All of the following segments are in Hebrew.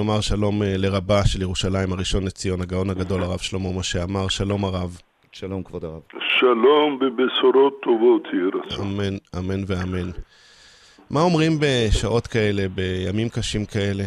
נאמר שלום לרבה של ירושלים הראשון לציון, הגאון הגדול הרב שלמה משה עמאר. שלום הרב. שלום כבוד הרב. שלום בבשורות טובות יהיה רצון. אמן, אמן ואמן. מה אומרים בשעות כאלה, בימים קשים כאלה?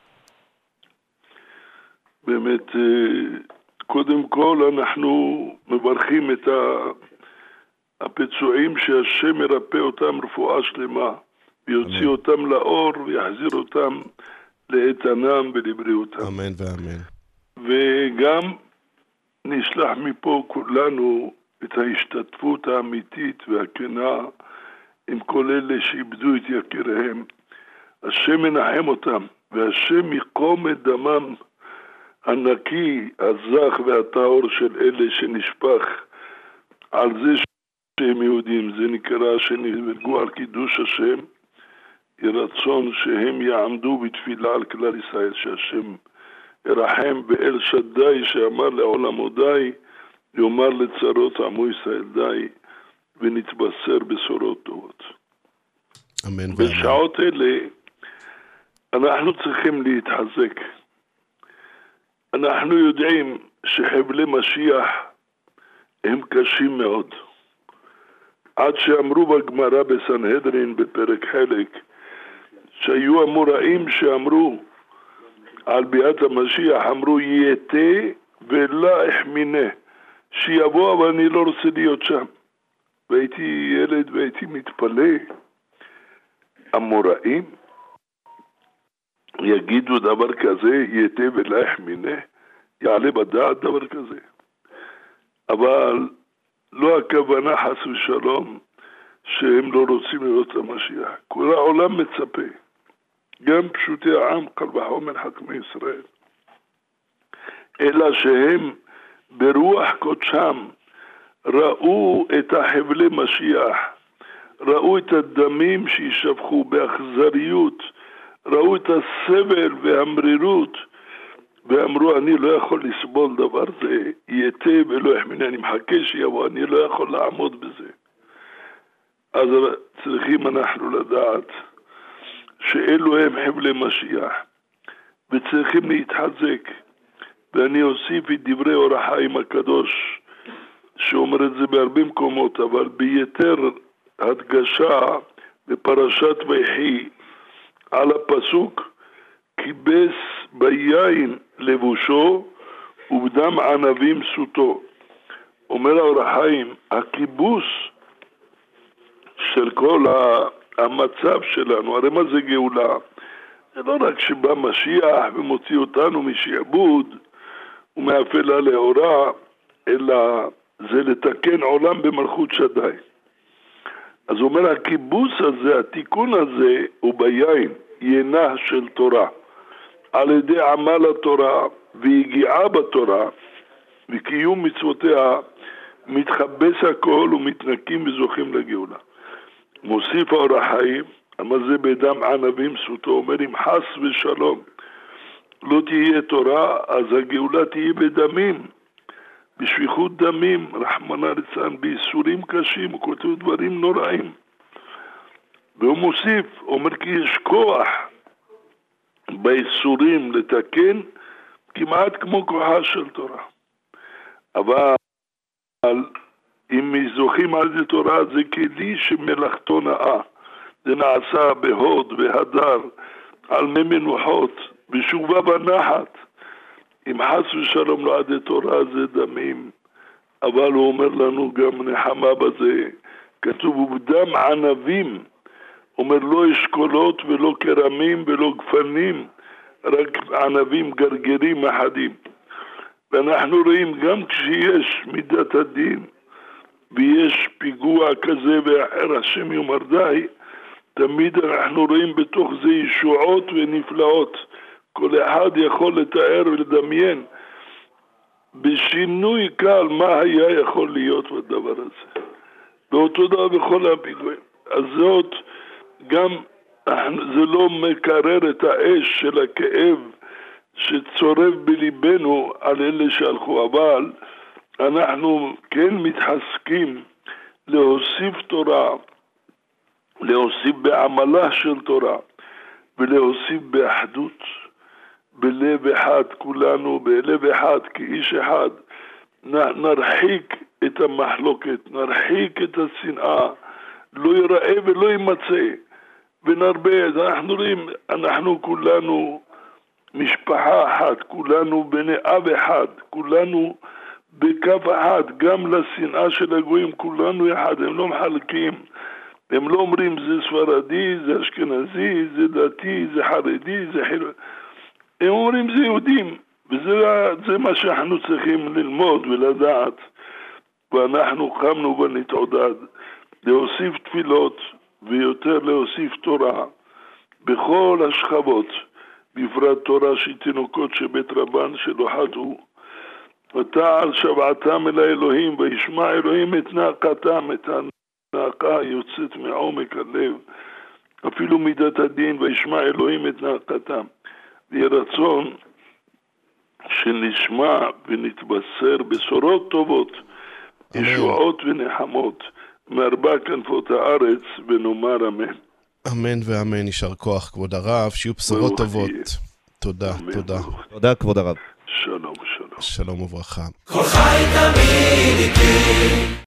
באמת, קודם כל אנחנו מברכים את הפצועים שהשם מרפא אותם רפואה שלמה, ויוציא אותם לאור ויחזיר אותם לאיתנם ולבריאותם. אמן ואמן. וגם נשלח מפה כולנו את ההשתתפות האמיתית והכנה עם כל אלה שאיבדו את יקיריהם. השם מנחם אותם, והשם יקום את דמם הנקי, הזך והטהור של אלה שנשפך על זה שהם יהודים. זה נקרא שנהרגו על קידוש השם. יהי רצון שהם יעמדו בתפילה על כלל ישראל, שהשם ירחם, באל שדי שאמר לעולמו די, יאמר לצרות עמו ישראל די, ונתבשר בשורות טובות. אמן ואמן. בשעות אלה אנחנו צריכים להתחזק. אנחנו יודעים שחבלי משיח הם קשים מאוד. עד שאמרו בגמרא בסנהדרין בפרק חלק, שהיו המוראים שאמרו על ביאת המשיח, אמרו יתה ולא אחמינה, שיבוא אבל אני לא רוצה להיות שם. והייתי ילד והייתי מתפלא, המוראים יגידו דבר כזה, יתה ולא אחמינה, יעלה בדעת דבר כזה. אבל לא הכוונה חס ושלום שהם לא רוצים לראות את המשיח. כל העולם מצפה, גם פשוטי העם, קל וחומר חכמי ישראל, אלא שהם ברוח קודשם ראו את החבלי משיח, ראו את הדמים שישפכו באכזריות, ראו את הסבל והמרירות, ואמרו אני לא יכול לסבול דבר זה, יתה ולא יחמינה, אני מחכה שיבוא, אני לא יכול לעמוד בזה. אז צריכים אנחנו לדעת שאלו הם חבלי משיח, וצריכים להתחזק. ואני אוסיף את דברי אור החיים הקדוש, שאומר את זה בהרבה מקומות, אבל ביתר הדגשה בפרשת ויחי על הפסוק, כיבס ביין לבושו ובדם ענבים סוטו. אומר האור החיים, הכיבוס של כל המצב שלנו, הרי מה זה גאולה? זה לא רק שבא משיח ומוציא אותנו משעבוד ומאפלה להוראה, אלא זה לתקן עולם במלכות שדי. אז הוא אומר, הכיבוס הזה, התיקון הזה, הוא ביין, ינה של תורה. על ידי עמל התורה והגיעה בתורה וקיום מצוותיה, מתחבס הכל ומתנקים וזוכים לגאולה. מוסיף האור החיים, מה זה בדם ענבים סוטו, אומר אם חס ושלום לא תהיה תורה, אז הגאולה תהיה בדמים, בשפיכות דמים, רחמנא ליצלן, בייסורים קשים, הוא כותב דברים נוראים. והוא מוסיף, אומר כי יש כוח בייסורים לתקן, כמעט כמו כוחה של תורה. אבל אם זוכים על זה תורה, זה כלי שמלאכתו נאה. זה נעשה בהוד והדר, על מי מנוחות, בשובה בנחת. אם חס ושלום לא עד תורה זה דמים, אבל הוא אומר לנו גם נחמה בזה, כתוב ובדם ענבים, אומר לא אשכולות ולא קרמים ולא גפנים, רק ענבים גרגרים אחדים. ואנחנו רואים גם כשיש מידת הדין ויש פיגוע כזה ואחר, השם יאמר די, תמיד אנחנו רואים בתוך זה ישועות ונפלאות. כל אחד יכול לתאר ולדמיין בשינוי קל מה היה יכול להיות בדבר הזה. ואותו דבר בכל הפיגועים. אז זאת גם, זה לא מקרר את האש של הכאב שצורב בליבנו על אלה שהלכו, אבל אנחנו כן מתחזקים להוסיף תורה, להוסיף בעמלה של תורה, ולהוסיף באחדות, בלב אחד כולנו, בלב אחד כאיש אחד, נרחיק את המחלוקת, נרחיק את השנאה, לא ייראה ולא יימצא, ונרבה, אנחנו רואים, אנחנו כולנו משפחה אחת, כולנו בני אב אחד, כולנו בקו אחד, גם לשנאה של הגויים, כולנו אחד, הם לא מחלקים, הם לא אומרים זה ספרדי, זה אשכנזי, זה דתי, זה חרדי, זה חילוני, הם אומרים זה יהודים, וזה מה שאנחנו צריכים ללמוד ולדעת, ואנחנו קמנו ונתעודד, להוסיף תפילות ויותר להוסיף תורה בכל השכבות, בפרט תורה של תינוקות שבית רבן שלא חטאו. ותעל שבעתם אל האלוהים וישמע אלוהים את נאקתם, את הנאקה יוצאת מעומק הלב, אפילו מידת הדין וישמע אלוהים את נאקתם. יהיה רצון שנשמע ונתבשר בשורות טובות, ישועות ונחמות מארבע כנפות הארץ, ונאמר אמן. אמן ואמן, יישר כוח כבוד הרב, שיהיו בשורות טובות. תודה, תודה. תודה כבוד הרב. שלום, שלום. שלום וברכה. כל חי תמיד איתי